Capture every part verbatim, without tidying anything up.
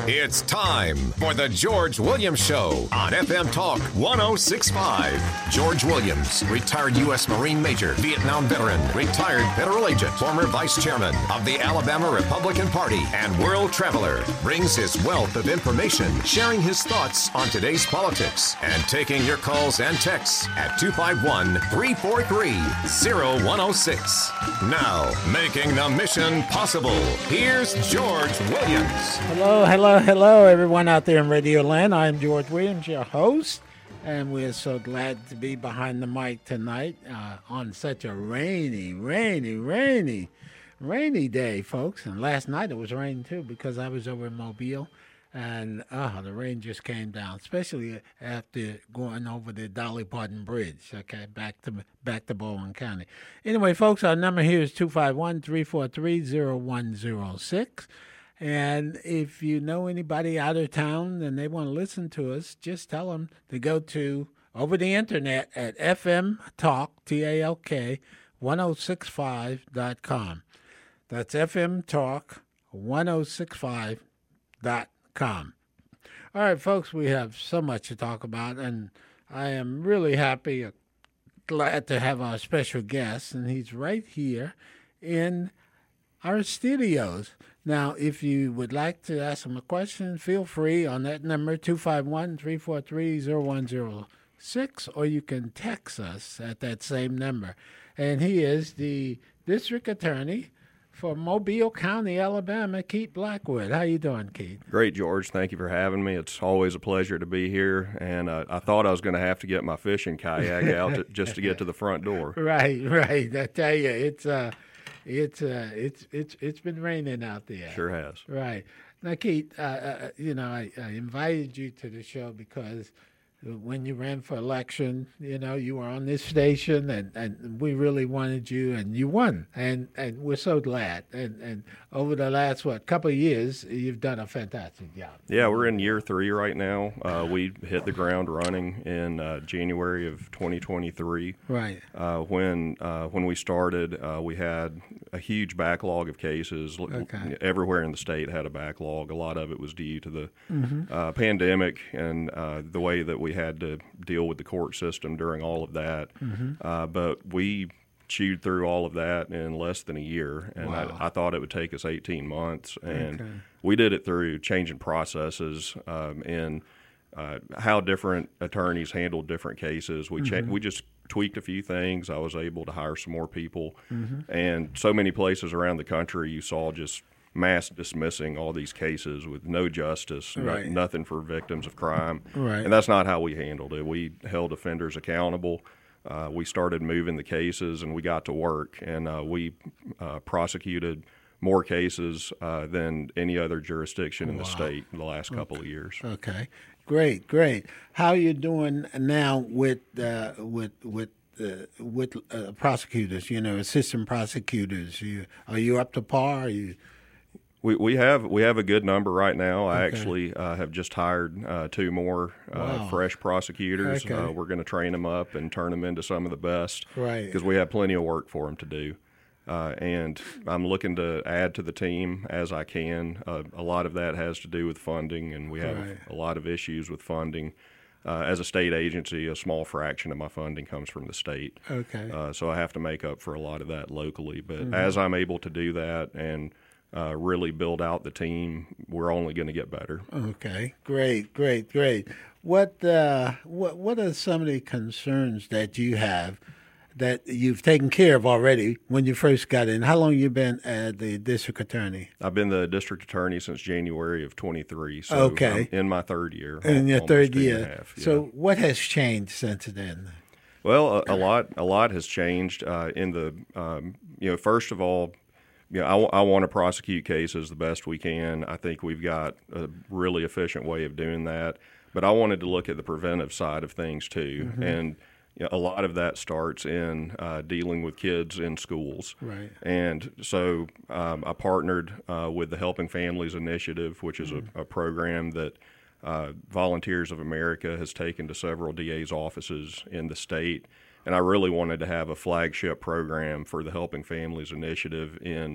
It's time for the George Williams Show on F M Talk one oh six point five. George Williams, retired U S Marine Major, Vietnam veteran, retired federal agent, former vice chairman of the Alabama Republican Party, and world traveler, brings his wealth of information, sharing his thoughts on today's politics, and taking your calls and texts at two five one, three four three, oh one oh six. Now, making the mission possible, here's George Williams. Hello, hello, hello, everyone out there in Radio Land. I'm George Williams, your host, and we're so glad to be behind the mic tonight uh, on such a rainy, rainy, rainy, rainy day, folks. And last night it was raining, too, because I was over in Mobile, and uh, the rain just came down, especially after going over the Dolly Parton Bridge, okay, back to back to Baldwin County. Anyway, folks, our number here is two five one, three four three, oh one oh six. And if you know anybody out of town and they want to listen to us, just tell them to go to over the internet at F M Talk, T A L K, ten sixty-five dot com. That's F M Talk, ten sixty-five dot com. All right, folks, we have so much to talk about, and I am really happy, uh, glad to have our special guest, and he's right here in our studios. Now, if you would like to ask him a question, feel free on that number, two five one, three four three, oh one oh six, or you can text us at that same number. And he is the district attorney for Mobile County, Alabama, Keith Blackwood. How you doing, Keith? Great, George. Thank you for having me. It's always a pleasure to be here. And uh, I thought I was going to have to get my fishing kayak out to, just to get to the front door. Right, right. I tell you, it's uh, it's uh, it's it's it's been raining out there. Sure has. Right. Now, Keith, uh, uh, you know, I, I invited you to the show because when you ran for election, you know, you were on this station, and, and we really wanted you, and you won, and, and we're so glad. And and over the last, what, couple of years, you've done a fantastic job. Yeah, we're in year three right now. Uh, we hit the ground running in uh, January of twenty twenty-three. Right. Uh, when uh, when we started, uh, we had a huge backlog of cases. Okay. Everywhere in the state had a backlog. A lot of it was due to the Mm-hmm. uh, pandemic and uh, the way that we had to deal with the court system during all of that. Mm-hmm. Uh, but we chewed through all of that in less than a year, and Wow. I, I thought it would take us eighteen months. And Okay. we did it through changing processes um, and uh, how different attorneys handled different cases. We cha- Mm-hmm. we just tweaked a few things. I was able to hire some more people, Mm-hmm. and so many places around the country you saw just mass dismissing all these cases with no justice, no- Right. nothing for victims of crime. Right. And that's not how we handled it. We held offenders accountable. Uh, we started moving the cases, and we got to work, and uh, we uh, prosecuted more cases uh, than any other jurisdiction in the Wow. state in the last couple of years. Okay. Great, great. How you doing now with uh, with with uh, with uh, prosecutors? You know, assistant prosecutors. You are you up to par? Are you We we have we have a good number right now. I Okay. actually uh, have just hired uh, two more uh, Wow. fresh prosecutors. Okay. Uh, we're going to train them up and turn them into some of the best, Right. Because we have plenty of work for them to do. Uh, and I'm looking to add to the team as I can. Uh, a lot of that has to do with funding, and we have Right. a lot of issues with funding. Uh, as a state agency, a small fraction of my funding comes from the state. okay? Uh, so I have to make up for a lot of that locally. But Mm-hmm. as I'm able to do that and uh, really build out the team, we're only going to get better. Okay, great, great, great. What uh, what what are some of the concerns that you have that you've taken care of already when you first got in? How long you been at the district attorney? I've been the district attorney since January of twenty-three. So Okay. I'm in my third year. In your almost third two and a year. half, yeah. So what has changed since then? Well, a, a lot, a lot has changed uh, in the, um, you know, first of all, you know, I, w- I want to prosecute cases the best we can. I think we've got a really efficient way of doing that. But I wanted to look at the preventive side of things too, Mm-hmm. and you know, a lot of that starts in uh, dealing with kids in schools. Right. And so um, I partnered uh, with the Helping Families Initiative, which is Mm-hmm. a, a program that uh, Volunteers of America has taken to several D A's offices in the state. And I really wanted to have a flagship program for the Helping Families Initiative in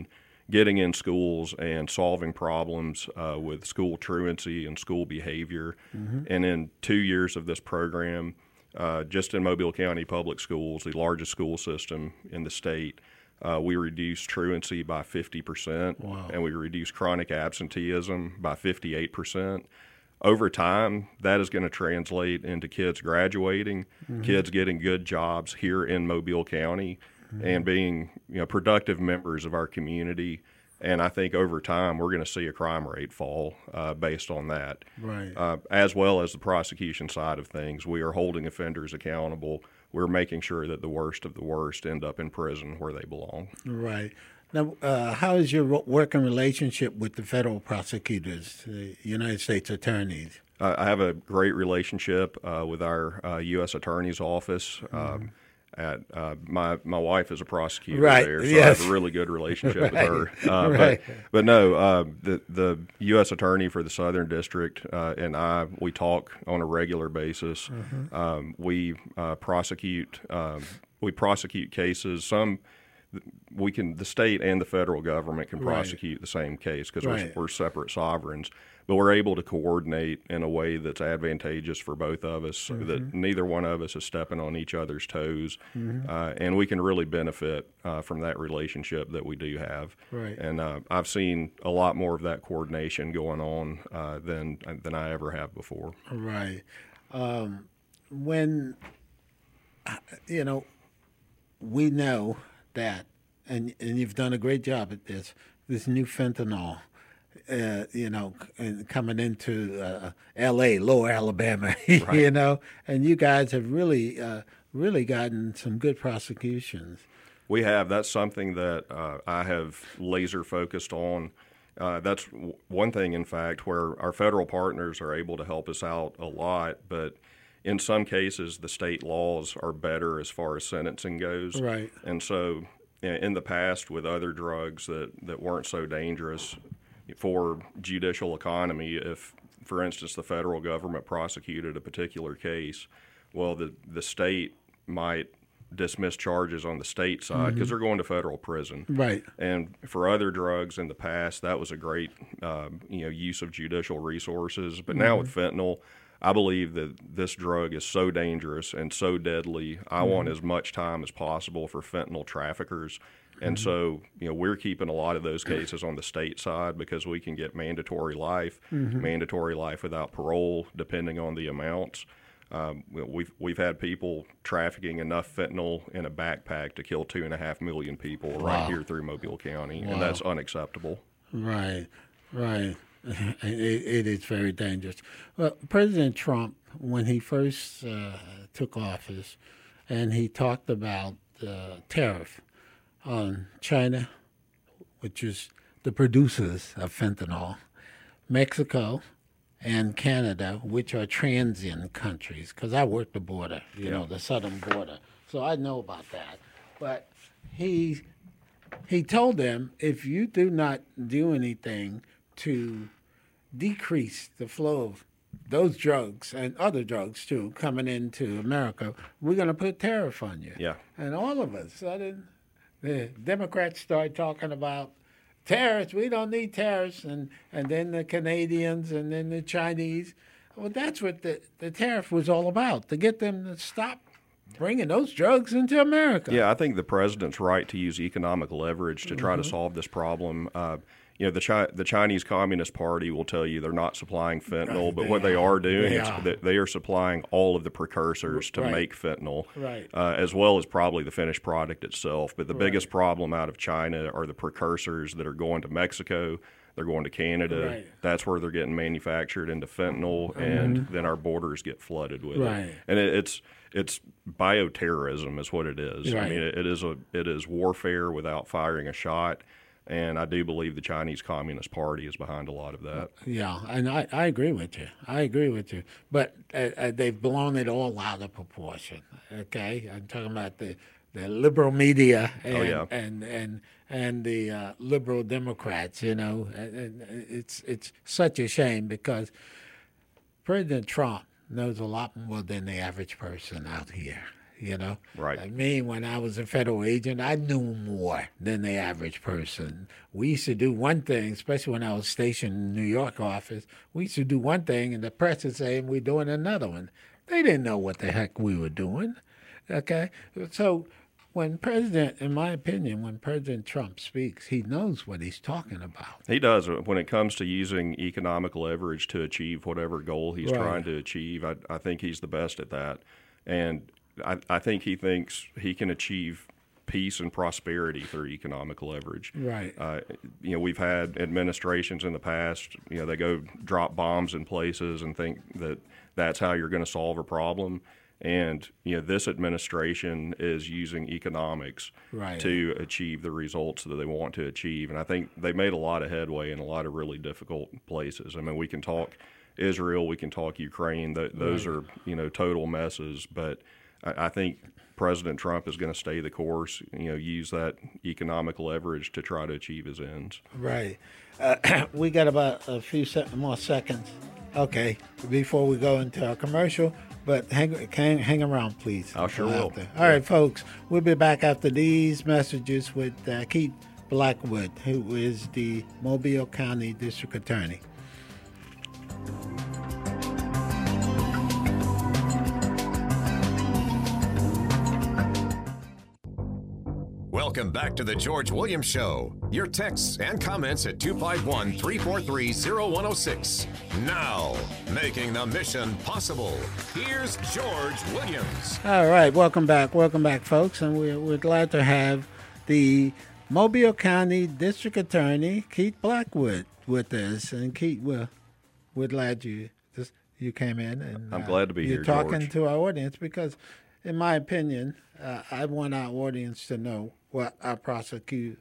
getting in schools and solving problems uh, with school truancy and school behavior. Mm-hmm. And in two years of this program, uh, just in Mobile County Public Schools, the largest school system in the state, uh, we reduced truancy by fifty percent, wow. and we reduced chronic absenteeism by fifty-eight percent. Over time, that is going to translate into kids graduating, mm-hmm. kids getting good jobs here in Mobile County, mm-hmm. and being, you know, productive members of our community. And I think over time we're going to see a crime rate fall uh, based on that. Right. Uh, as well as the prosecution side of things, we are holding offenders accountable. We're making sure that the worst of the worst end up in prison where they belong. Right. Now, uh, how is your working relationship with the federal prosecutors, the United States attorneys? Uh, I have a great relationship uh, with our uh, U S Attorney's Office. Um, mm-hmm. At uh, my my wife is a prosecutor right. there, so yes. I have a really good relationship right. with her. Uh, right. But but no, uh, the the U S Attorney for the Southern District uh, and I we talk on a regular basis. Mm-hmm. Um, we uh, prosecute um, we prosecute cases. Some we can the state and the federal government can prosecute right. the same case because right. we're, we're separate sovereigns. But we're able to coordinate in a way that's advantageous for both of us, so mm-hmm. that neither one of us is stepping on each other's toes, mm-hmm. uh, and we can really benefit uh, from that relationship that we do have. Right. And uh, I've seen a lot more of that coordination going on uh, than than I ever have before. Right. Um, when you know, we know that, and and you've done a great job at this. This new fentanyl. Uh, you know, coming into uh, L A, Lower Alabama, right. you know, and you guys have really, uh, really gotten some good prosecutions. We have. That's something that uh, I have laser focused on. Uh, that's w- one thing, in fact, where our federal partners are able to help us out a lot, but in some cases, the state laws are better as far as sentencing goes. Right. And so in the past with other drugs that, that weren't so dangerous, for judicial economy, if, for instance, the federal government prosecuted a particular case, well, the, the state might dismiss charges on the state side because mm-hmm. they're going to federal prison. Right. And for other drugs in the past, that was a great uh, you know, use of judicial resources. But mm-hmm. now with fentanyl, I believe that this drug is so dangerous and so deadly. I mm-hmm. want as much time as possible for fentanyl traffickers. And mm-hmm. so, you know, we're keeping a lot of those cases on the state side because we can get mandatory life, mm-hmm. mandatory life without parole, depending on the amounts. Um, we've we've had people trafficking enough fentanyl in a backpack to kill two and a half million people wow. right here through Mobile County, wow. and that's unacceptable. Right, right. It, it is very dangerous. Well, President Trump, when he first uh, took office, and he talked about uh, tariff on China, which is the producers of fentanyl, Mexico, and Canada, which are transient countries, because I work the border, you yeah. know, the southern border, so I know about that. But he he told them, if you do not do anything to decrease the flow of those drugs and other drugs too coming into America, we're going to put tariff on you. Yeah. And all of us, sudden, the Democrats start talking about tariffs. We don't need tariffs, and and then the Canadians and then the Chinese. Well, that's what the the tariff was all about, to get them to stop bringing those drugs into America. Yeah, I think the president's right to use economic leverage to try mm-hmm. to solve this problem. Uh, you know, the Chi- the Chinese Communist Party will tell you they're not supplying fentanyl, but they what they are doing they is are. that they are supplying all of the precursors to right. make fentanyl, right. uh, as well as probably the finished product itself. But the right. biggest problem out of China are the precursors that are going to Mexico. They're going to Canada. Right. That's where they're getting manufactured into fentanyl, mm-hmm. and then our borders get flooded with right. it. And it, it's it's bioterrorism is what it is. Right. I mean, it, it is a it is warfare without firing a shot. And I do believe the Chinese Communist Party is behind a lot of that. Yeah, and I, I agree with you. I agree with you. But uh, uh, they've blown it all out of proportion, okay? I'm talking about the, the liberal media and, oh, yeah. and, and, and the uh, liberal Democrats, you know. And, and it's, it's such a shame because President Trump knows a lot more than the average person out here. you know. Right. I mean, when I was a federal agent, I knew more than the average person. We used to do one thing, especially when I was stationed in the New York office. We used to do one thing, and the press would say, we're doing another one. They didn't know what the heck we were doing, okay? So when President, in my opinion, when President Trump speaks, he knows what he's talking about. He does. When it comes to using economic leverage to achieve whatever goal he's Right. trying to achieve, I, I think he's the best at that. And I, I think he thinks he can achieve peace and prosperity through economic leverage. Right. Uh, you know, we've had administrations in the past, you know, they go drop bombs in places and think that that's how you're going to solve a problem. And, you know, this administration is using economics Right. to achieve the results that they want to achieve. And I think they made a lot of headway in a lot of really difficult places. I mean, we can talk Israel, we can talk Ukraine. Th- those Right. are, you know, total messes. But I, I think President Trump is going to stay the course, you know, use that economic leverage to try to achieve his ends. Right. Uh, we got about a few sec- more seconds. Okay, before we go into our commercial, but hang, hang, hang around, please. I sure Until will. after. All right, folks, we'll be back after these messages with uh, Keith Blackwood, who is the Mobile County District Attorney. Welcome back to the George Williams Show. Your texts and comments at two five one, three four three, zero one zero six. Now, making the mission possible, here's George Williams. All right, welcome back. Welcome back, folks. And we're, we're glad to have the Mobile County District Attorney, Keith Blackwood, with us. And Keith, we're, we're glad you just, you came in. And I'm glad to be you're here, talking George. to our audience because, in my opinion, uh, I want our audience to know what our prosecutor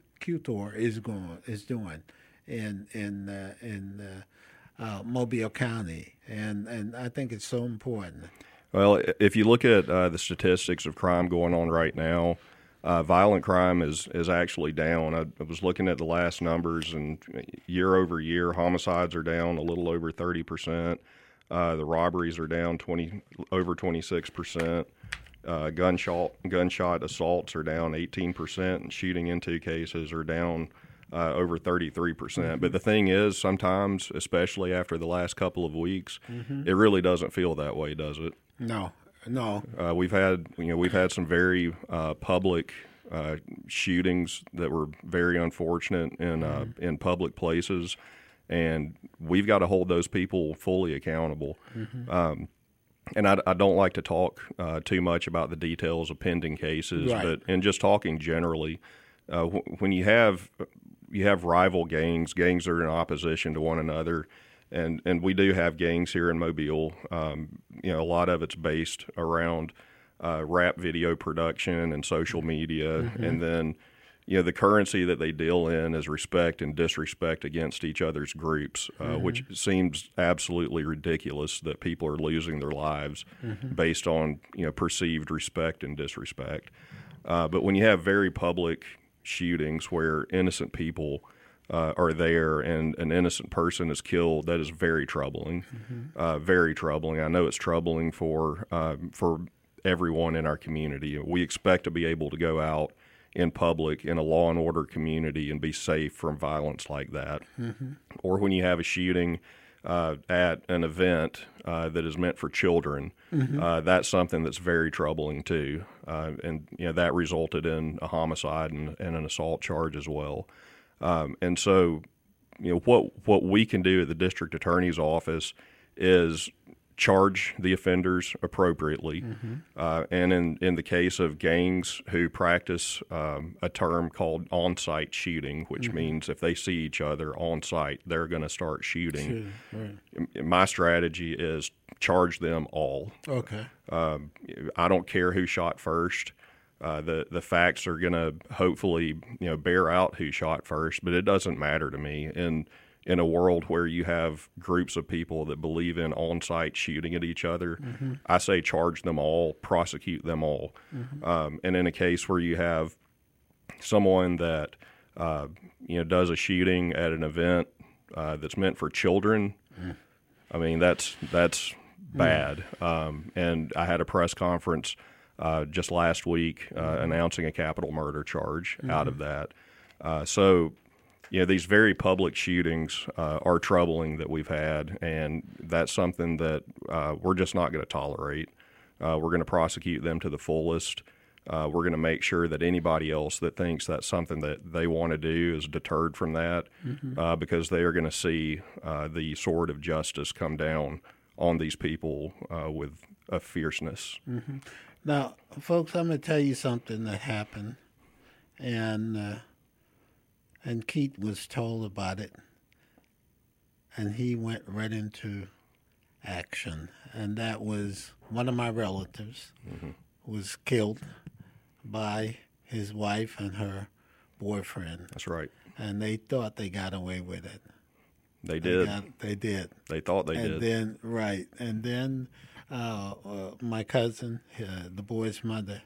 is going is doing in in uh, in uh, uh, Mobile County, and and I think it's so important. Well, if you look at uh, the statistics of crime going on right now, uh, violent crime is, is actually down. I, I was looking at the last numbers, and year over year, homicides are down a little over thirty percent. Uh, the robberies are down twenty over twenty-six percent. Uh, gunshot gunshot assaults are down eighteen percent, and shooting into cases are down uh, over thirty-three percent. Mm-hmm. But the thing is, sometimes, especially after the last couple of weeks, mm-hmm. it really doesn't feel that way, does it? No, no. Uh, we've had you know we've had some very uh, public uh, shootings that were very unfortunate in uh, mm-hmm. in public places, and we've got to hold those people fully accountable. Mm-hmm. Um, And I, I don't like to talk uh, too much about the details of pending cases, right. but in just talking generally, uh, w- when you have you have rival gangs, gangs that are in opposition to one another, and, and we do have gangs here in Mobile. Um, you know, a lot of it's based around uh, rap video production and social media, mm-hmm. and then you know the currency that they deal in is respect and disrespect against each other's groups, uh, mm-hmm. which seems absolutely ridiculous that people are losing their lives mm-hmm. based on you know perceived respect and disrespect. Uh, but when you have very public shootings where innocent people uh, are there and an innocent person is killed, that is very troubling. Mm-hmm. Uh, very troubling. I know it's troubling for uh, for everyone in our community. We expect to be able to go out in public in a law and order community and be safe from violence like that. Mm-hmm. Or when you have a shooting uh, at an event uh, that is meant for children, mm-hmm. uh, that's something that's very troubling too. Uh, and you know that resulted in a homicide and, and an assault charge as well. Um, and so, you know what what we can do at the district attorney's office is charge the offenders appropriately. Mm-hmm. Uh, and in, in the case of gangs who practice um, a term called on-site shooting, which mm-hmm. means if they see each other on-site, they're going to start shooting. Sure. Right. My strategy is charge them all. Okay. Um, I don't care who shot first. Uh, the, the facts are going to hopefully you know bear out who shot first, but it doesn't matter to me. And in a world where you have groups of people that believe in on-site shooting at each other, mm-hmm. I say charge them all, prosecute them all. Mm-hmm. Um, and in a case where you have someone that uh, you know does a shooting at an event uh, that's meant for children, mm. I mean that's that's bad. Mm. Um, and I had a press conference uh, just last week uh, mm-hmm. announcing a capital murder charge mm-hmm. out of that. Uh, so, you know, these very public shootings uh, are troubling that we've had, and that's something that uh, we're just not going to tolerate. Uh, we're going to prosecute them to the fullest. Uh, we're going to make sure that anybody else that thinks that's something that they want to do is deterred from that mm-hmm. uh, because they are going to see uh, the sword of justice come down on these people uh, with a fierceness. Mm-hmm. Now, folks, I'm going to tell you something that happened, and uh, and Keith was told about it, and he went right into action, and that was one of my relatives mm-hmm. was killed by his wife and her boyfriend. That's right. And they thought they got away with it. They did. They, got, they did. They thought they and did. And then, right. And then uh, uh, my cousin, uh, the boy's mother,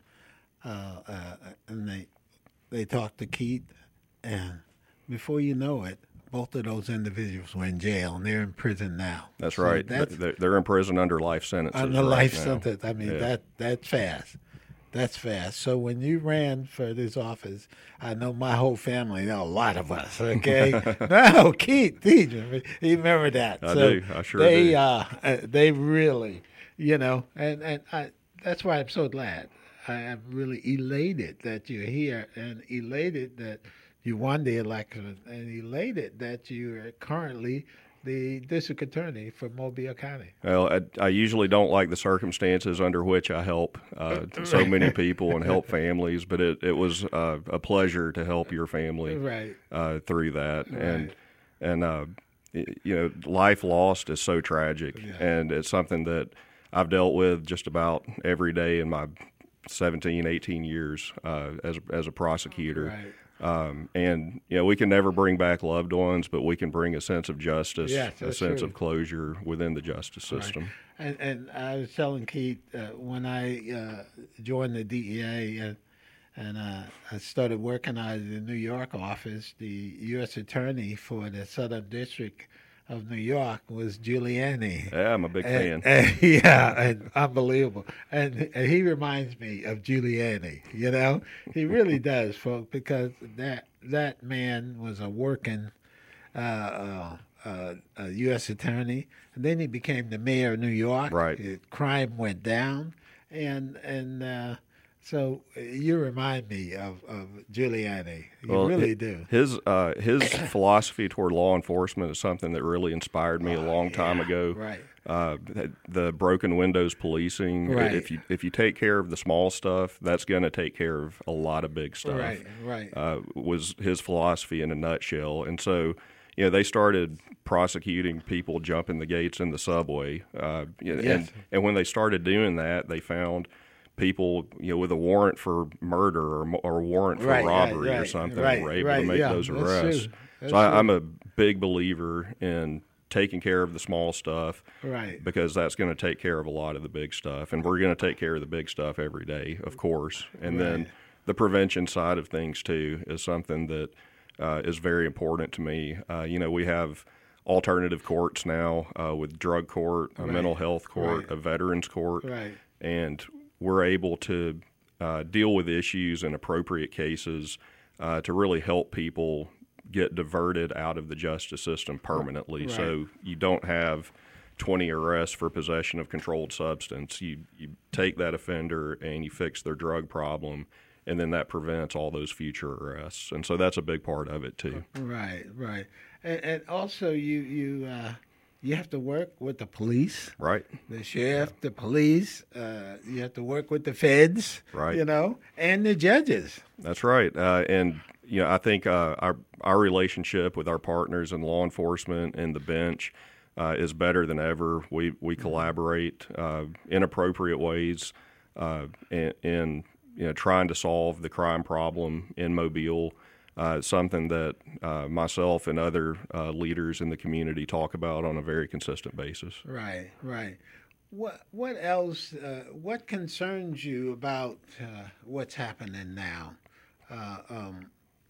uh, uh, and they they talked to Keith, and before you know it, both of those individuals were in jail, and they're in prison now. That's so right. That's, they're, they're in prison under life sentences. Under right life now. sentence. I mean, yeah. that that's fast. That's fast. So when you ran for this office, I know my whole family, know a lot of us, okay? No, Keith, Keith, you remember that. I so do. I sure they, do. Uh, they really, you know, and, and I, that's why I'm so glad. I am really elated that you're here and elated that you won the election and elated that you are currently the district attorney for Mobile County. Well, I, I usually don't like the circumstances under which I help uh, so many people and help families, but it, it was uh, a pleasure to help your family right. uh, through that. Right. And, and uh, you know, life lost is so tragic, yeah. and it's something that I've dealt with just about every day in my seventeen, eighteen years uh, as, as a prosecutor. Right. Um, and, you know, we can never bring back loved ones, but we can bring a sense of justice, yes, a sense true. of closure within the justice system. Right. And, and I was telling Keith, uh, when I uh, joined the D E A and, and uh, I started working out of the New York office, the U S attorney for the Southern District of New York was Giuliani. Yeah, I'm a big and, fan. And, yeah, and unbelievable. And, and he reminds me of Giuliani, you know? He really does, folks, because that that man was a working uh, uh, uh, uh, U S attorney, and then he became the mayor of New York. Right. It, crime went down, and and uh, so you remind me of, of Giuliani. You well, really it, do. His uh, his philosophy toward law enforcement is something that really inspired me oh, a long time yeah, ago. Right. Uh, the, the broken windows policing. Right. If you if you take care of the small stuff, that's going to take care of a lot of big stuff. Right. Right. Uh, was his philosophy in a nutshell, and so. You know, they started prosecuting people jumping the gates in the subway, uh, yes. and and when they started doing that, they found people, you know, with a warrant for murder or or warrant for right, robbery right, right, or something, right, were able right, to make yeah, those that's arrests. true. That's So I, true. I'm a big believer in taking care of the small stuff, right? Because that's going to take care of a lot of the big stuff, and we're going to take care of the big stuff every day, of course, and right. then the prevention side of things too is something that. Uh, is very important to me. Uh, you know, we have alternative courts now uh, with drug court, a right. mental health court, right. a veterans court, right. and we're able to uh, deal with issues in appropriate cases uh, to really help people get diverted out of the justice system permanently. Right. So you don't have twenty arrests for possession of controlled substance. You, you take that offender and you fix their drug problem, and then that prevents all those future arrests. And so that's a big part of it too. Right, right. And, and also you you uh, you have to work with the police. Right. The sheriff, the police. Uh, you have to work with the feds. Right. You know, and the judges. That's right. Uh, and, you know, I think uh, our, our relationship with our partners in law enforcement and the bench uh, is better than ever. We, we collaborate uh, in appropriate ways uh, in, in you know, trying to solve the crime problem in Mobile. Uh, it's something that uh, myself and other uh, leaders in the community talk about on a very consistent basis. Right, right. What what else? Uh, what concerns you about uh, what's happening now? Uh, um,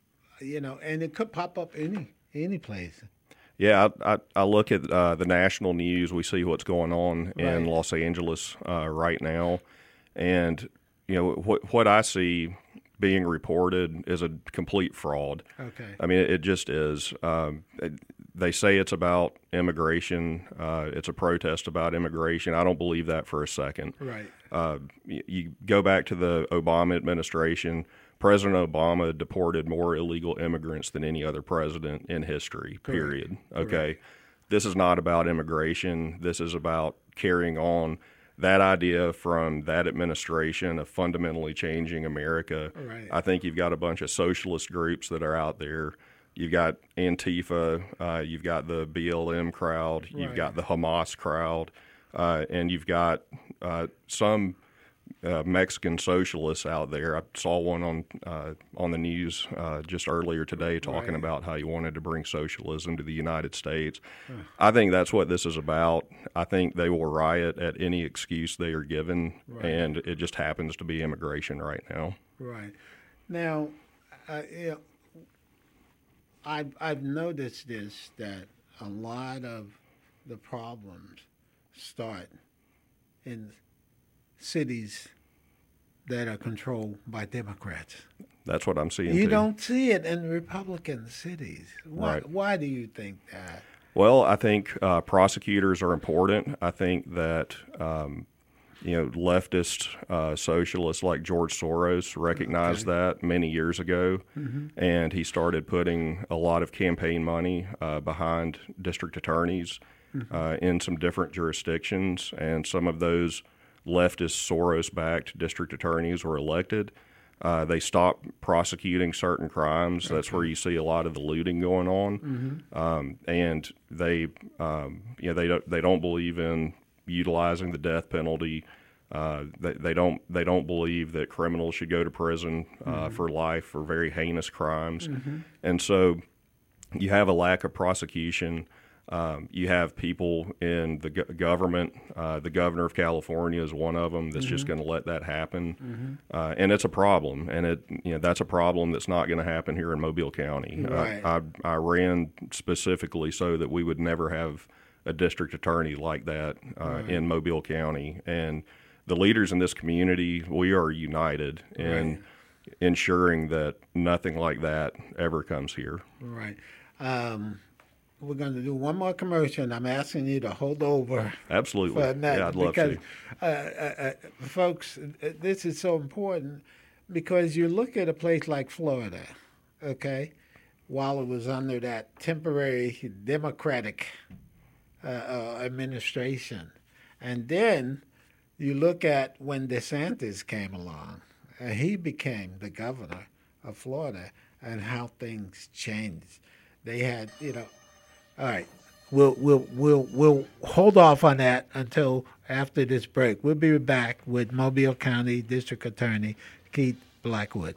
you know, and it could pop up any any place. Yeah, I, I, I look at uh, the national news. We see what's going on in Right. Los Angeles uh, right now, and you know, what what I see being reported is a complete fraud. Okay. I mean, it, it just is. Um, it, they say it's about immigration. Uh, it's a protest about immigration. I don't believe that for a second. Right. Uh, you, you go back to the Obama administration. President Obama deported more illegal immigrants than any other president in history, period. Correct. Okay. Correct. This is not about immigration. This is about carrying on that idea from that administration of fundamentally changing America. Right. I think you've got a bunch of socialist groups that are out there. You've got Antifa, uh, you've got the B L M crowd, you've Right. got the Hamas crowd, uh, and you've got uh, some uh, Mexican socialists out there. I saw one on uh, on the news uh, just earlier today talking Right. about how he wanted to bring socialism to the United States. Huh. I think that's what this is about. I think they will riot at any excuse they are given, right. and it just happens to be immigration right now. Right. Now, uh, you know, I've, I've noticed this, that a lot of the problems start in cities that are controlled by Democrats. That's what I'm seeing, You too. don't see it in Republican cities. Why, Right. why do you think that? Well, I think uh, prosecutors are important. I think that um, you know leftist uh, socialists like George Soros recognized Okay. that many years ago, Mm-hmm. and he started putting a lot of campaign money uh, behind district attorneys mm-hmm. uh, in some different jurisdictions, and some of those leftist Soros-backed district attorneys were elected. Uh, they stopped prosecuting certain crimes. Okay. That's where you see a lot of the looting going on, mm-hmm. um, and they, um, you know, they don't they don't believe in utilizing the death penalty. Uh, they, they don't they don't believe that criminals should go to prison uh, mm-hmm. for life for very heinous crimes, mm-hmm. and so you have a lack of prosecution. Um, you have people in the go- government. Uh, the governor of California is one of them that's mm-hmm. just going to let that happen, mm-hmm. uh, and it's a problem. And it, you know, that's a problem that's not going to happen here in Mobile County. Right. Uh, I, I ran specifically so that we would never have a district attorney like that uh, right. in Mobile County. And the leaders in this community, we are united in right. ensuring that nothing like that ever comes here. Right. Um, We're going to do one more commercial, and I'm asking you to hold over. Absolutely. For that, yeah, I'd love because, to. Uh, uh, uh, folks, this is so important because you look at a place like Florida, okay, while it was under that temporary Democratic uh, uh, administration. And then you look at when DeSantis came along, and he became the governor of Florida, and how things changed. They had, you know, all right, we'll we'll we'll we'll hold off on that until after this break. We'll be back with Mobile County District Attorney Keith Blackwood.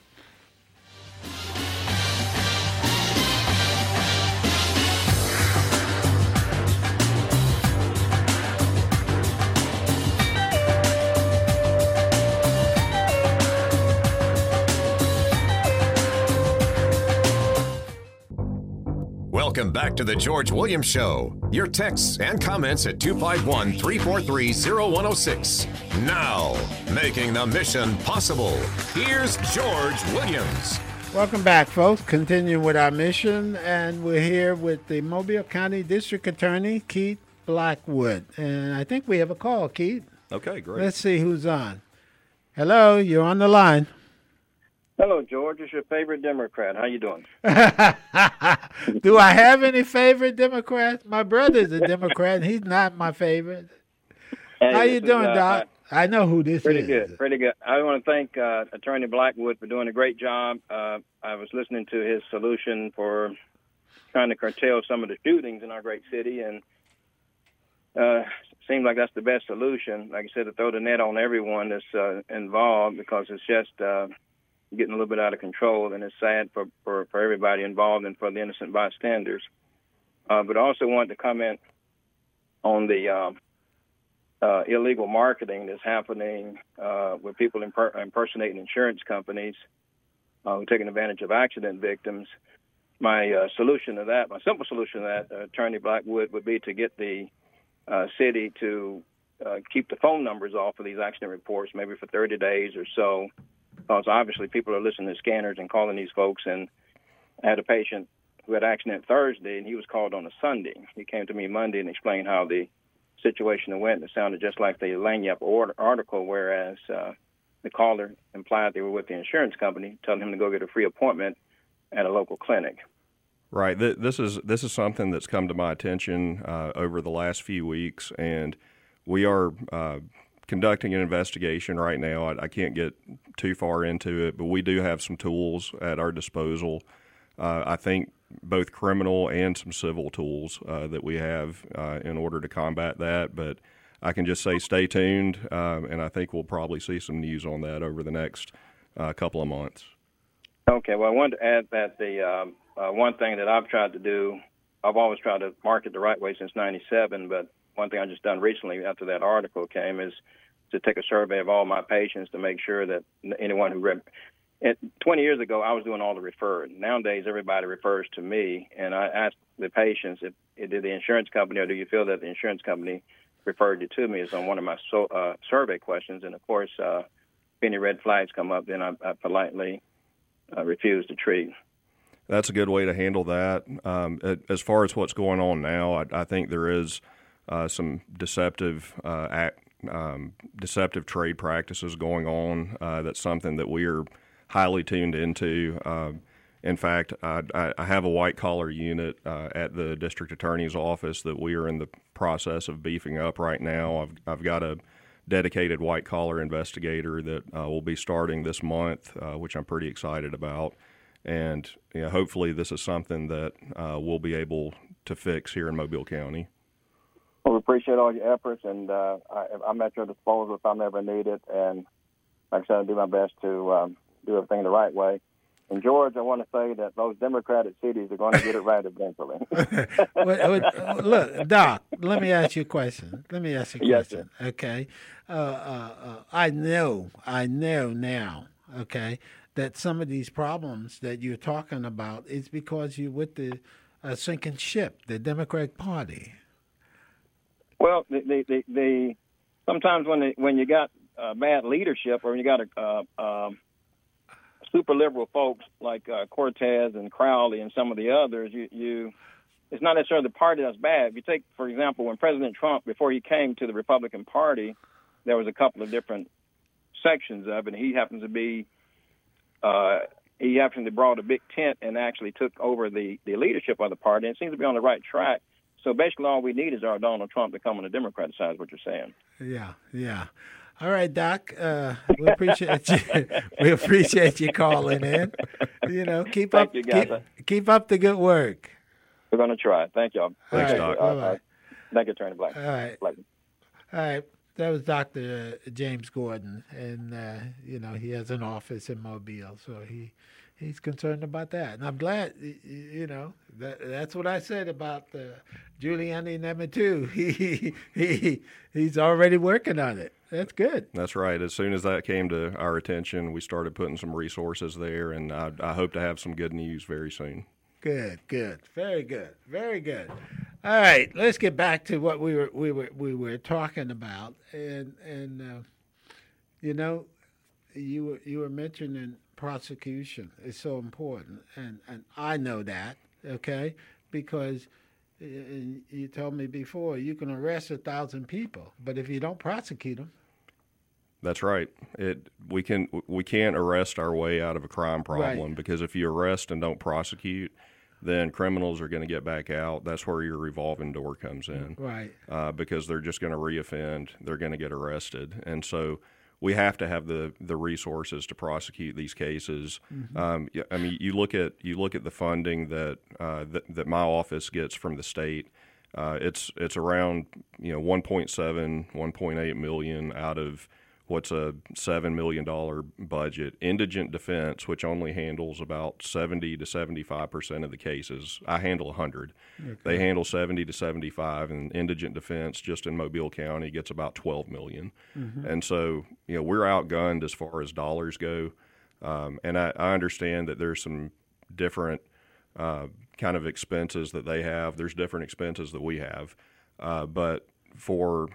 Welcome back to the George Williams Show. Your texts and comments at two five one, three four three, zero one zero six. Now, making the mission possible, here's George Williams. Welcome back, folks. Continuing with our mission, and we're here with the Mobile County District Attorney, Keith Blackwood. And I think we have a call, Keith. Okay, great. Let's see who's on. Hello, you're on the line. Hello, George. It's your favorite Democrat. How you doing? Do I have any favorite Democrats? My brother's a Democrat, and he's not my favorite. Hey, How you is, doing, uh, Doc? I know who this pretty is. Pretty good, pretty good. I want to thank uh, Attorney Blackwood for doing a great job. Uh, I was listening to his solution for trying to curtail some of the shootings in our great city, and uh, seems like that's the best solution. Like I said, to throw the net on everyone that's uh, involved, because it's just uh, getting a little bit out of control, and it's sad for, for, for everybody involved and for the innocent bystanders. Uh, but I also wanted to comment on the um, uh, illegal marketing that's happening uh, with people imper- impersonating insurance companies uh, who are taking advantage of accident victims. My uh, solution to that, my simple solution to that, uh, Attorney Blackwood, would be to get the uh, city to uh, keep the phone numbers off of these accident reports, maybe for thirty days or so, because obviously people are listening to scanners and calling these folks. And I had a patient who had an accident Thursday, and he was called on a Sunday. He came to me Monday and explained how the situation went. It sounded just like the Lanyap article, whereas uh, the caller implied they were with the insurance company, telling him to go get a free appointment at a local clinic. Right. This is this is something that's come to my attention uh, over the last few weeks, and we are uh, conducting an investigation right now. I, I can't get too far into it, but we do have some tools at our disposal. Uh, I think both criminal and some civil tools uh, that we have uh, in order to combat that. But I can just say stay tuned, uh, and I think we'll probably see some news on that over the next uh, couple of months. Okay. Well, I wanted to add that the um, uh, one thing that I've tried to do, I've always tried to market the right way since ninety-seven, but one thing I just done recently after that article came is to take a survey of all my patients to make sure that anyone who read it, twenty years ago, I was doing all the referring. Nowadays, everybody refers to me, and I asked the patients, if, if did the insurance company, or do you feel that the insurance company referred you to me, is on one of my so, uh, survey questions. And, of course, uh, if any red flags come up, then I, I politely uh, refuse to treat. That's a good way to handle that. Um, as far as what's going on now, I, I think there is uh, some deceptive uh, act, um, deceptive trade practices going on. Uh, that's something that we are highly tuned into. Uh, in fact, I, I have a white-collar unit uh, at the district attorney's office that we are in the process of beefing up right now. I've, I've got a dedicated white-collar investigator that uh, will be starting this month, uh, which I'm pretty excited about. And you know, hopefully this is something that uh, we'll be able to fix here in Mobile County. Well, we appreciate all your efforts, and uh, I, I'm at your disposal if I'm ever needed. And like I said, I'll do my best to um, do everything the right way. And, George, I want to say that those Democratic cities are going to get it right eventually. wait, wait, look, Doc, let me ask you a question. Let me ask you a Yes, question, sir. Okay? Uh, uh, uh, I know, I know now, okay, that some of these problems that you're talking about is because you're with the uh, sinking ship, the Democratic Party. Well, the, the, the, the sometimes when the, when you got uh, bad leadership, or when you got a uh, um, super liberal folks like uh, Cortez and Crowley and some of the others, you, you it's not necessarily the party that's bad. If you take, for example, when President Trump, before he came to the Republican Party, there was a couple of different sections of it. He happens to be Uh, he happened to brought a big tent and actually took over the, the leadership of the party, and seems to be on the right track. So basically all we need is our Donald Trump to come on the Democratic side, is what you're saying. Yeah, yeah. All right, Doc. Uh, we appreciate you. We appreciate you calling in. You know, keep Thank up, you, guys. keep, keep up the good work. We're going to try. Thank y'all. Thanks, All Doc. right, All right. Thank you, Attorney Black. All right. Black. All right. That was Doctor James Gordon, and uh, you know he has an office in Mobile, so he he's concerned about that. And I'm glad, you know, that that's what I said about uh, Giuliani number two. He he he's already working on it. That's good. That's right. As soon as that came to our attention, we started putting some resources there, and I, I hope to have some good news very soon. Good, good, very good, very good. All right, let's get back to what we were we were we were talking about, and and uh, you know, you were you were mentioning prosecution is so important, and and I know that, okay, because you told me before you can arrest a thousand people, but if you don't prosecute them. That's right. It we can we can't arrest our way out of a crime problem, Right. because if you arrest and don't prosecute, then criminals are going to get back out. That's where your revolving door comes in, Right. uh, because they're just going to reoffend. They're going to get arrested, and so we have to have the, the resources to prosecute these cases. Mm-hmm. Um, I mean, you look at you look at the funding that uh, that, that my office gets from the state. Uh, it's it's around you know one point seven, one point eight million out of what's a seven million dollars budget. Indigent defense, which only handles about seventy to seventy-five percent of the cases. I handle one hundred. Okay. They handle seventy to seventy-five, and indigent defense just in Mobile County gets about twelve million dollars. Mm-hmm. And so, you know, we're outgunned as far as dollars go. Um, and I, I understand that there's some different uh, kind of expenses that they have. There's different expenses that we have. Uh, but for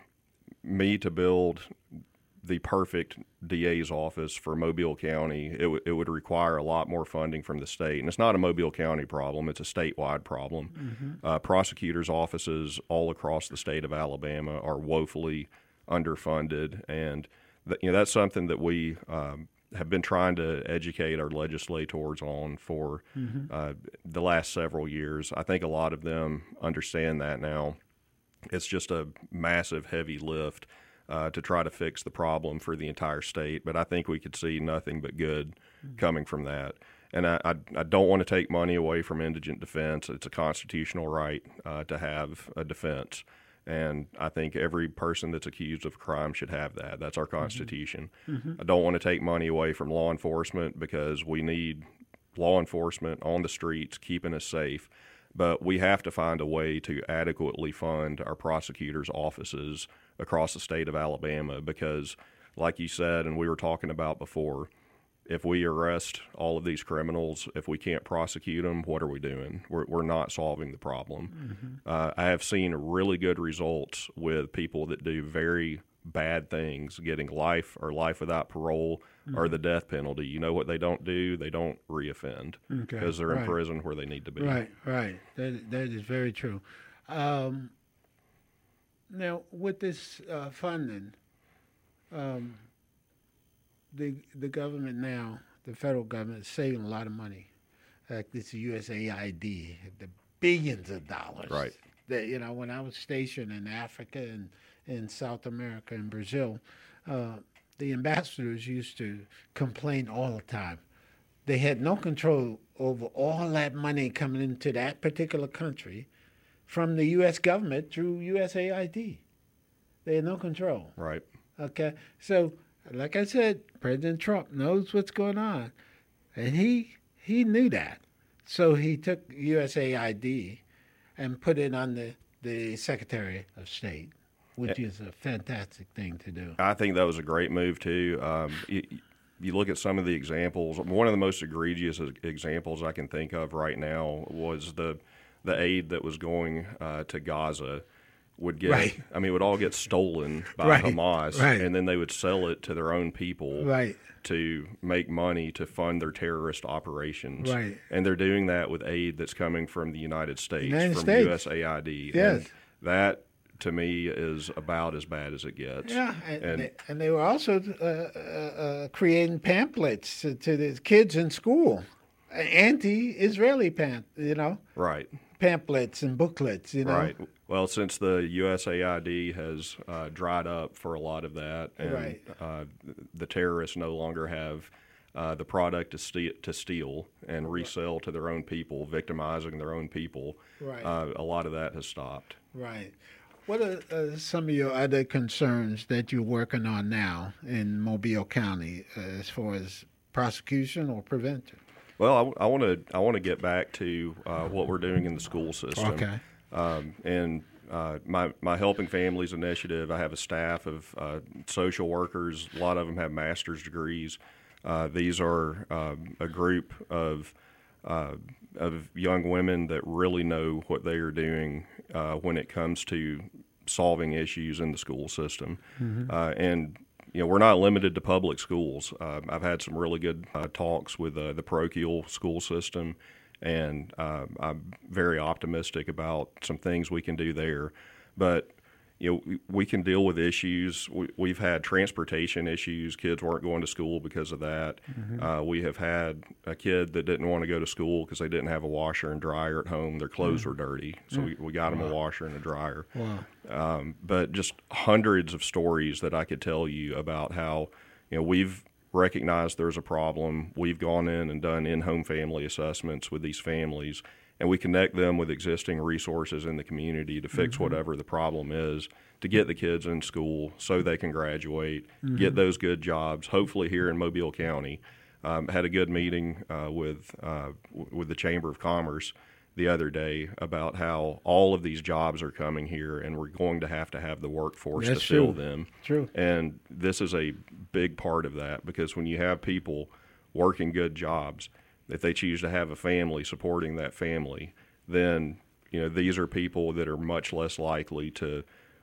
me to build the perfect D A's office for Mobile County, it, w- it would require a lot more funding from the state. And it's not a Mobile County problem, it's a statewide problem. Mm-hmm. Uh, prosecutors' offices all across the state of Alabama are woefully underfunded, and th- you know that's something that we um, have been trying to educate our legislators on for mm-hmm. uh, the last several years. I think a lot of them understand that now. It's just a massive, heavy lift Uh, to try to fix the problem for the entire state, but I think we could see nothing but good coming from that. And I, I, I don't want to take money away from indigent defense. It's a constitutional right uh, to have a defense, and I think every person that's accused of a crime should have that. That's our Constitution. Mm-hmm. I don't want to take money away from law enforcement because we need law enforcement on the streets keeping us safe, but we have to find a way to adequately fund our prosecutors' offices across the state of Alabama because, like you said, and we were talking about before, if we arrest all of these criminals, if we can't prosecute them, what are we doing? We're, we're not solving the problem. Mm-hmm. Uh, I have seen really good results with people that do very bad things, getting life or life without parole mm-hmm. or the death penalty. You know what they don't do? They don't reoffend because okay. they're right. in prison where they need to be. Right, right. That, that is very true. Um, Now, with this uh, funding, um, the the government now, the federal government, is saving a lot of money. Like this U S A I D, the billions of dollars. Right. That you know, when I was stationed in Africa and in South America and Brazil, uh, the ambassadors used to complain all the time. They had no control over all that money coming into that particular country from the U S government through U S A I D. They had no control. Right. Okay. So, like I said, President Trump knows what's going on, and he he knew that. So he took U S A I D and put it on the, the Secretary of State, which is a fantastic thing to do. I think that was a great move, too. Um, you, you look at some of the examples. One of the most egregious examples I can think of right now was the the aid that was going uh, to Gaza would get, right. I mean, it would all get stolen by right. Hamas, right. and then they would sell it to their own people right. to make money to fund their terrorist operations. Right. And they're doing that with aid that's coming from the United States, United from States. U S A I D. Yes. And that, to me, is about as bad as it gets. Yeah, and, and, they, and they were also uh, uh, uh, creating pamphlets to, to the kids in school, anti-Israeli pam, you know. Right. Pamphlets and booklets, you know. Right. Well, since the U S A I D has uh, dried up for a lot of that, and right. uh, the terrorists no longer have uh, the product to, ste- to steal and resell to their own people, victimizing their own people, right. uh, a lot of that has stopped. Right. What are uh, some of your other concerns that you're working on now in Mobile County uh, as far as prosecution or prevention? Well, I want to I want to get back to uh, what we're doing in the school system. Okay. Um, and uh, my my Helping Families initiative, I have a staff of uh, social workers. A lot of them have master's degrees. Uh, these are uh, a group of uh, of young women that really know what they are doing uh, when it comes to solving issues in the school system. Mm-hmm. Uh, and You know, we're not limited to public schools. Uh, I've had some really good uh, talks with uh, the parochial school system, and uh, I'm very optimistic about some things we can do there. But, you know, we, we can deal with issues. We, we've had transportation issues. Kids weren't going to school because of that. Mm-hmm. Uh, we have had a kid that didn't want to go to school because they didn't have a washer and dryer at home. Their clothes mm-hmm. were dirty, so mm-hmm. we, we got them wow. a washer and a dryer. Wow. Um, but just hundreds of stories that I could tell you about how, you know, we've recognized there's a problem. We've gone in and done in-home family assessments with these families, and we connect them with existing resources in the community to fix mm-hmm. whatever the problem is, to get the kids in school so they can graduate, mm-hmm. get those good jobs, hopefully here in Mobile County. Um, had a good meeting uh, with uh, w- with the Chamber of Commerce the other day about how all of these jobs are coming here, and we're going to have to have the workforce That's to fill true. them. True. And this is a big part of that, because when you have people working good jobs, if they choose to have a family supporting that family, then, you know, these are people that are much less likely to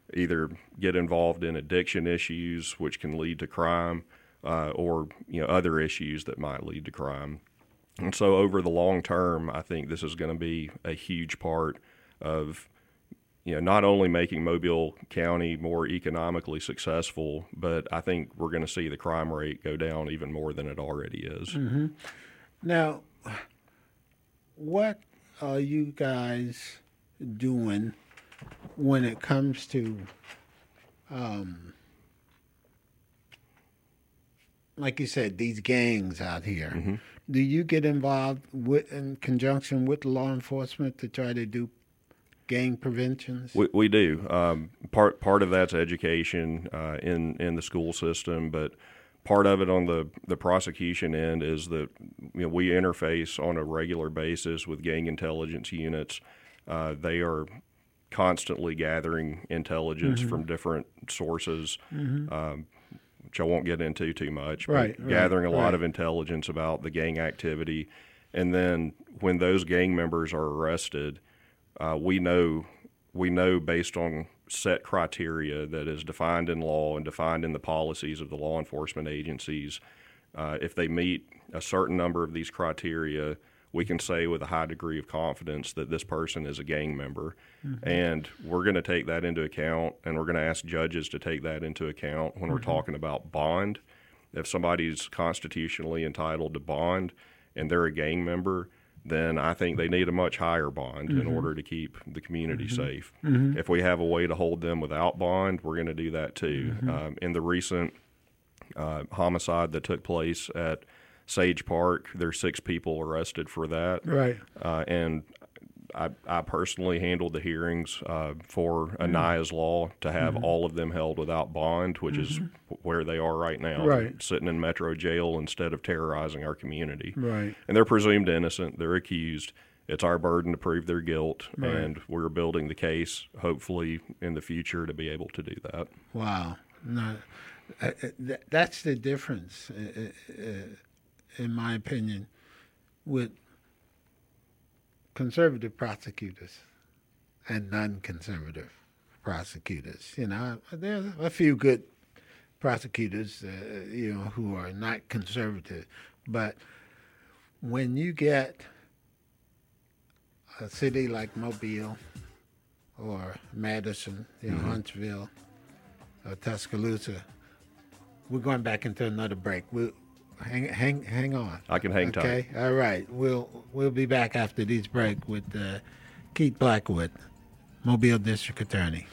either get involved in addiction issues, which can lead to crime, uh, or you know other issues that might lead to crime. And so over the long term, I think this is going to be a huge part of you know not only making Mobile County more economically successful, but I think we're going to see the crime rate go down even more than it already is. Mm-hmm. Now, what are you guys doing when it comes to, um, like you said, these gangs out here? Mm-hmm. Do you get involved with, in conjunction with law enforcement to try to do gang preventions? We, we do. Um, part part of that's education uh, in in the school system, but part of it on the, the prosecution end is that you know, we interface on a regular basis with gang intelligence units. Uh, they are constantly gathering intelligence mm-hmm. from different sources, mm-hmm. um, which I won't get into too much, but right, gathering right, a lot right. of intelligence about the gang activity. And then when those gang members are arrested, uh, we know we know based on set criteria that is defined in law and defined in the policies of the law enforcement agencies. Uh, if they meet a certain number of these criteria, we can say with a high degree of confidence that this person is a gang member. Mm-hmm. And we're going to take that into account, and we're going to ask judges to take that into account when mm-hmm. we're talking about bond. If somebody's constitutionally entitled to bond and they're a gang member, then I think they need a much higher bond mm-hmm. in order to keep the community mm-hmm. safe. Mm-hmm. If we have a way to hold them without bond, we're going to do that too. Mm-hmm. Um, in the recent uh, homicide that took place at Sage Park, there's six people arrested for that. Right. Uh, and I, I personally handled the hearings uh, for mm-hmm. Aniah's Law to have mm-hmm. all of them held without bond, which mm-hmm. is where they are right now, right. sitting in Metro Jail instead of terrorizing our community. Right. And they're presumed innocent. They're accused. It's our burden to prove their guilt, right. and we're building the case, hopefully, in the future to be able to do that. Wow. No, uh, th- that's the difference, uh, uh, in my opinion, with conservative prosecutors and non-conservative prosecutors. You know, there's a few good prosecutors, uh, you know, who are not conservative. But when you get a city like Mobile or Madison, you know, mm-hmm. Huntsville or Tuscaloosa, we're going back into another break. We'll hang, hang, hang on. I can hang okay? tight. Okay, all right. We'll we'll be back after this break with uh, Keith Blackwood, Mobile District Attorney.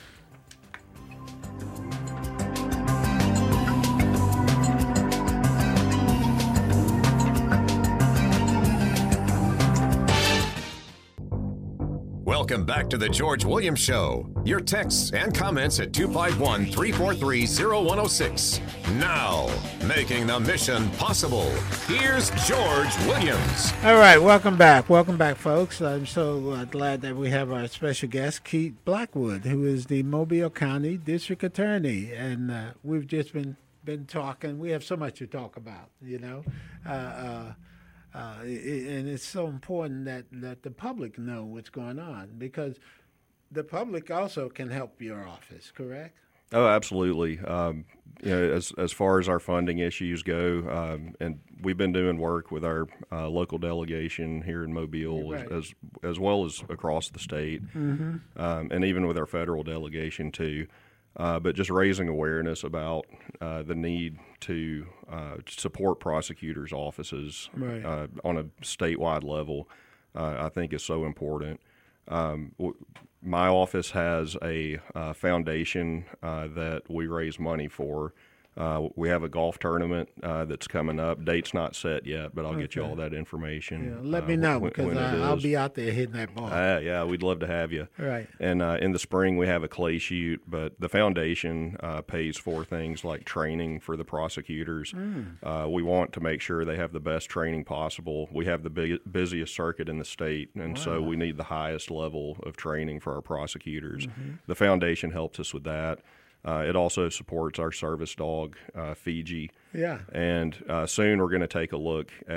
Welcome back to the George Williams Show. Your texts and comments at two five one, three four three, zero one zero six. Now, making the mission possible, here's George Williams. All right, welcome back. Welcome back, folks. I'm so uh, glad that we have our special guest, Keith Blackwood, who is the Mobile County District Attorney. And uh, we've just been, been talking. We have so much to talk about, you know. Uh, uh, Uh, and it's so important that, that the public know what's going on, because the public also can help your office, correct? Oh, absolutely. Um, you know, as as far as our funding issues go, um, and we've been doing work with our uh, local delegation here in Mobile, right. as, as as well as across the state, mm-hmm. um, and even with our federal delegation too. Uh, but just raising awareness about uh, the need to uh, support prosecutors' offices right. uh, on a statewide level, uh, I think is so important. Um, w- my office has a uh, foundation uh, that we raise money for. Uh, we have a golf tournament uh, that's coming up. Date's not set yet, but I'll okay. get you all that information. Yeah, let uh, me know, when, because when I, I'll be out there hitting that ball. Uh, yeah, we'd love to have you. Right. And uh, in the spring, we have a clay shoot, but the foundation uh, pays for things like training for the prosecutors. Mm. Uh, we want to make sure they have the best training possible. We have the big, busiest circuit in the state, and wow. so we need the highest level of training for our prosecutors. Mm-hmm. The foundation helps us with that. Uh, it also supports our service dog, uh, Fiji. Yeah. And uh, soon we're going to take a look at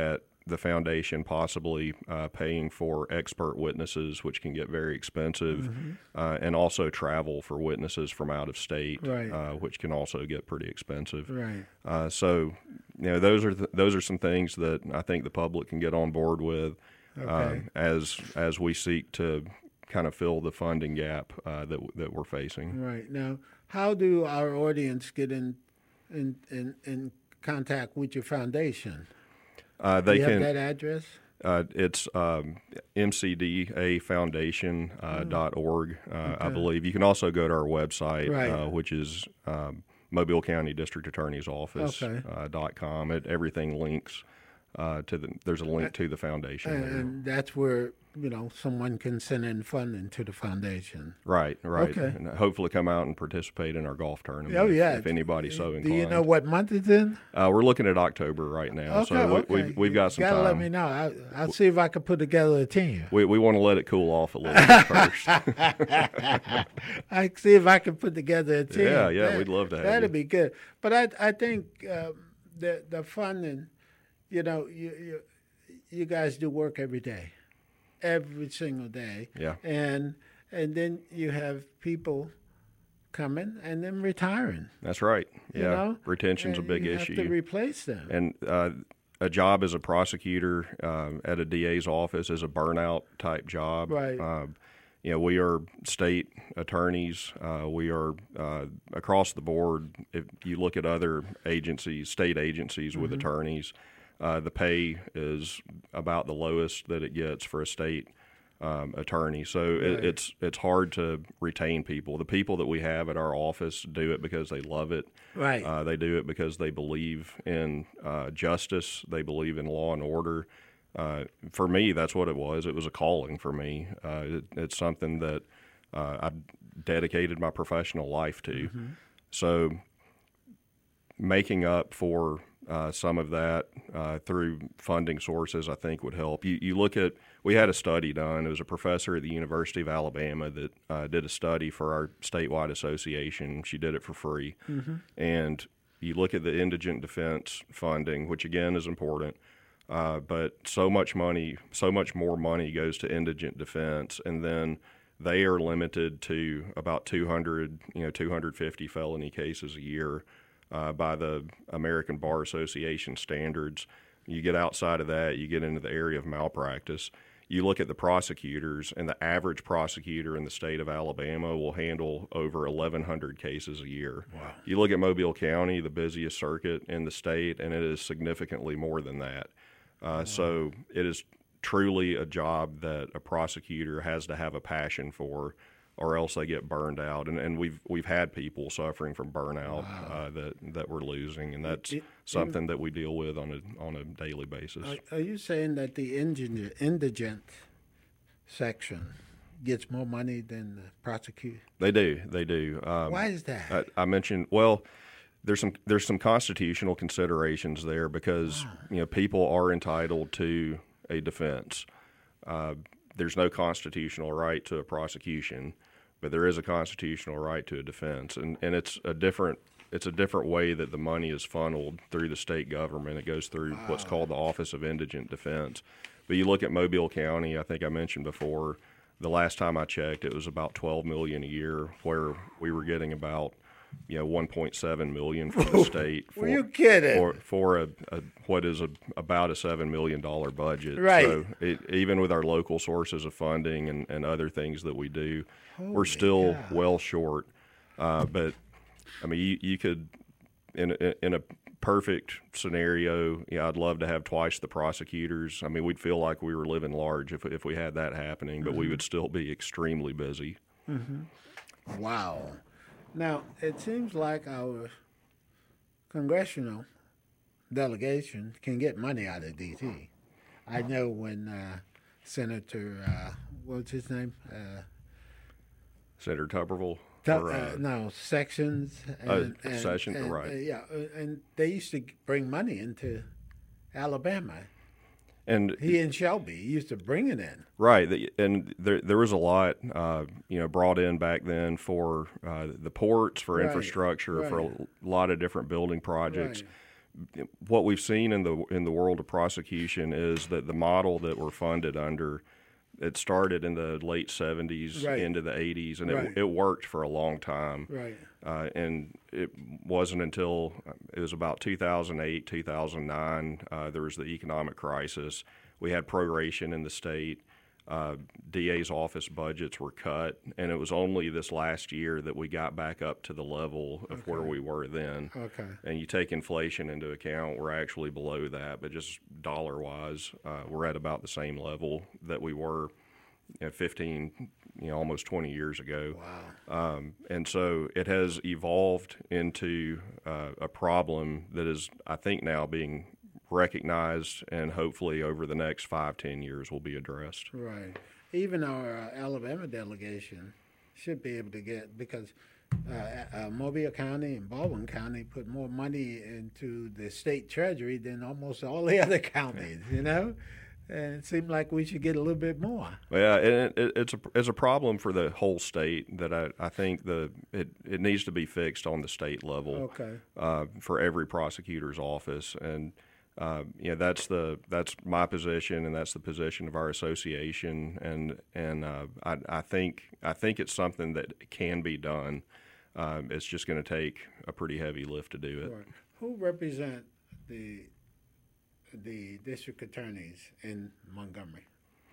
the foundation possibly uh, paying for expert witnesses, which can get very expensive, mm-hmm. uh, and also travel for witnesses from out of state, right. uh, which can also get pretty expensive. Right. Uh, so, you know, those are th- those are some things that I think the public can get on board with okay. uh, as as we seek to kind of fill the funding gap uh, that that we're facing. Right. Now, how do our audience get in in in, in contact with your foundation? Uh, they do you can. have that address? Uh, it's um, m c d a foundation dot org, uh, uh, okay. I believe. You can also go to our website, right. uh, which is um, Mobile County District Attorney's Office okay. uh, dot com. It, everything links uh, to the. There's a link to the foundation, and, there. and that's where you know someone can send in funding to the foundation. Right, right. Okay. And hopefully come out and participate in our golf tournament. Oh yeah, if, if anybody's so inclined. Do you know what month it's in? Uh, we're looking at October right now, okay, so we, okay. we've we've got some you gotta time. let me know. I, I'll see if I can put together a team. We we want to let it cool off a little bit first. I see if I can put together a team. Yeah, yeah, that, we'd love to have that'd you. be good. But I I think um, the the funding, you know, you you you guys do work every day, every single day. Yeah. And and then you have people coming and then retiring. That's right. Yeah, you know? retention's and a big you issue. Have to replace them. And uh, a job as a prosecutor um, at a D A's office is a burnout type job. Right. Uh, you know, we are state attorneys. Uh, we are uh, across the board. If you look at other agencies, state agencies with mm-hmm. attorneys, uh, the pay is about the lowest that it gets for a state um, attorney. So right. it, it's it's hard to retain people. The people that we have at our office do it because they love it. Right. Uh, they do it because they believe in uh, justice. They believe in law and order. Uh, for me, that's what it was. It was a calling for me. Uh, it, it's something that uh, I dedicated my professional life to. Mm-hmm. So making up for uh, some of that uh, through funding sources, I think, would help. You, you look at, we had a study done. It was a professor at the University of Alabama that uh, did a study for our statewide association. She did it for free. Mm-hmm. And you look at the indigent defense funding, which, again, is important. Uh, but so much money, so much more money goes to indigent defense, and then they are limited to about two hundred, you know, two hundred fifty felony cases a year uh, by the American Bar Association standards. You get outside of that, you get into the area of malpractice. You look at the prosecutors, and the average prosecutor in the state of Alabama will handle over eleven hundred cases a year. Wow. You look at Mobile County, the busiest circuit in the state, and it is significantly more than that. Uh, wow. So it is truly a job that a prosecutor has to have a passion for, or else they get burned out. And, and we've we've had people suffering from burnout wow. uh, that that we're losing, and that's it, something it, that we deal with on a on a daily basis. Are, are you saying that the indigent, indigent section gets more money than the prosecutor? They do. They do. Um, Why is that? I, I mentioned well. There's some there's some constitutional considerations there because wow. you know people are entitled to a defense. Uh, there's no constitutional right to a prosecution, but there is a constitutional right to a defense, and, and it's a different it's a different way that the money is funneled through the state government. It goes through wow. what's called the Office of Indigent Defense. But you look at Mobile County. I think I mentioned before. The last time I checked, it was about twelve million dollars a year, where we were getting about you know, one point seven million dollars from the state. For, Were you kidding? For, for a, a what is a, about a seven million dollars budget. Right. So it, even with our local sources of funding and, and other things that we do, Holy we're still God. well short. Uh, but, I mean, you, you could, in a, in a perfect scenario, yeah, I'd love to have twice the prosecutors. I mean, we'd feel like we were living large if, if we had that happening, but mm-hmm. we would still be extremely busy. Mm-hmm. Wow. Now, it seems like our congressional delegation can get money out of D C. I know when uh, Senator, uh, what's his name? Uh, Senator Tuberville? Tu- or, uh, uh, no, Sections. And, uh, and, Sessions, and, right. Uh, yeah, and they used to bring money into Alabama. And he and Shelby used to bring it in. Right, and there there was a lot, uh, you know, brought in back then for uh, the ports, for right. infrastructure, right. for a lot of different building projects. Right. what we've seen in the in the world of prosecution is that the model that we're funded under, it started in the late seventies right. into the eighties, and right. it, it worked for a long time. Right. Uh, and it wasn't until it was about two thousand eight, two thousand nine, uh, there was the economic crisis. We had proration in the state. Uh, D A's office budgets were cut, and it was only this last year that we got back up to the level of okay. where we were then. Okay. And you take inflation into account, we're actually below that, but just dollar-wise, uh, we're at about the same level that we were you know, fifteen, you know, almost twenty years ago. Wow. Um, and so it has evolved into uh, a problem that is, I think, now being recognized, and hopefully over the next five, ten years will be addressed. Right. Even our uh, Alabama delegation should be able to get, because uh, uh, Mobile County and Baldwin County put more money into the state treasury than almost all the other counties, you know? And it seemed like we should get a little bit more. Yeah, and it, it's a it's a problem for the whole state that I, I think the it, it needs to be fixed on the state level. Okay. Uh, for every prosecutor's office, and uh, you know that's the that's my position, and that's the position of our association, and and uh, I I think I think it's something that can be done. Um, it's just going to take a pretty heavy lift to do it. Right. Who represent the the district attorneys in Montgomery?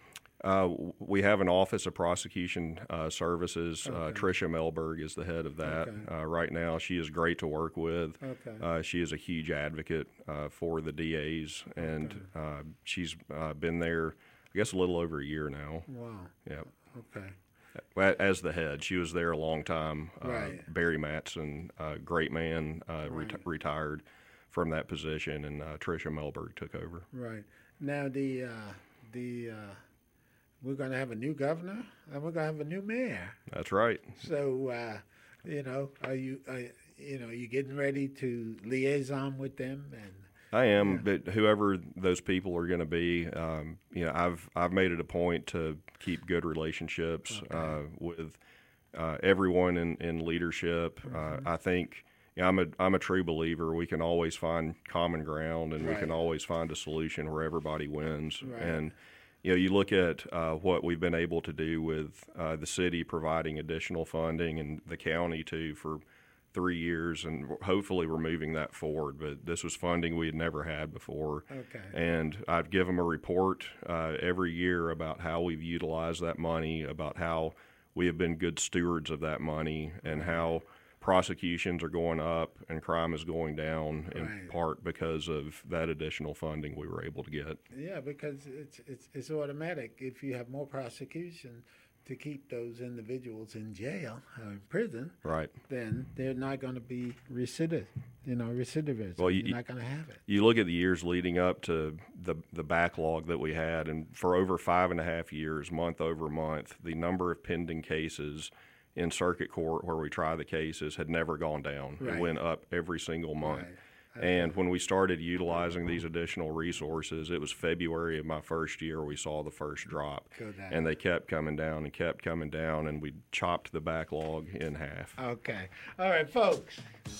Uh, we have an Office of Prosecution uh, Services. Okay. Uh, Tricia Melberg is the head of that Okay. uh, right now. She is great to work with. Okay. Uh, she is a huge advocate uh, for the D As, and Okay. uh, she's uh, been there, I guess, a little over a year now. Wow. Yeah. Okay. Well, as the head, she was there a long time. Uh, Right. Barry Matson, uh, great man, uh, Right. reti- retired from that position, and uh, Tricia Melberg took over. Right. Now the uh, the uh, we're going to have a new governor and we're going to have a new mayor. That's right. So uh, you know, are you are, you know, you getting ready to liaison with them? And I am, Yeah. but whoever those people are going to be, um, you know, I've I've made it a point to keep good relationships Okay. uh, with uh, everyone in, in leadership. Mm-hmm. Uh, I think you know, I'm a I'm a true believer. We can always find common ground, and we can Right. always find a solution where everybody wins. Right. And you know, you look at uh, what we've been able to do with uh, the city providing additional funding, and the county too for three years, and hopefully we're moving that forward. But this was funding we had never had before. Okay. And I've given them a report uh, every year about how we've utilized that money, about how we have been good stewards of that money, and how prosecutions are going up and crime is going down in Right. part because of that additional funding we were able to get. Yeah, because it's it's it's automatic. If you have more prosecution to keep those individuals in jail or in prison, Right. then they're not going to be recidivist. You know, recidivism. Well, you- You're not going to have it. You look at the years leading up to the the backlog that we had, and for over five and a half years, month over month, the number of pending cases in circuit court where we try the cases had never gone down. Right. It went up every single month. Right. And when we started utilizing these additional resources, it was February of my first year we saw the first drop. Go down. And they kept coming down and kept coming down, and we chopped the backlog in half. Okay. All right, folks.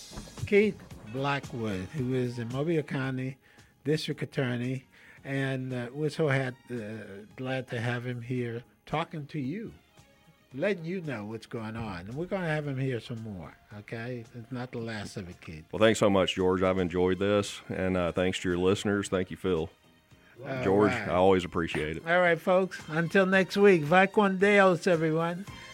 Keith Blackwood, who is the Mobile County District Attorney, and uh, we're so had, uh, glad to have him here talking to you, letting you know what's going on. And we're going to have him here some more, okay? It's not the last of it, Keith. Well, thanks so much, George. I've enjoyed this, and uh, thanks to your listeners. Thank you, Phil. All George, right. I always appreciate it. All right, folks. Until next week. Vai con Deus, everyone.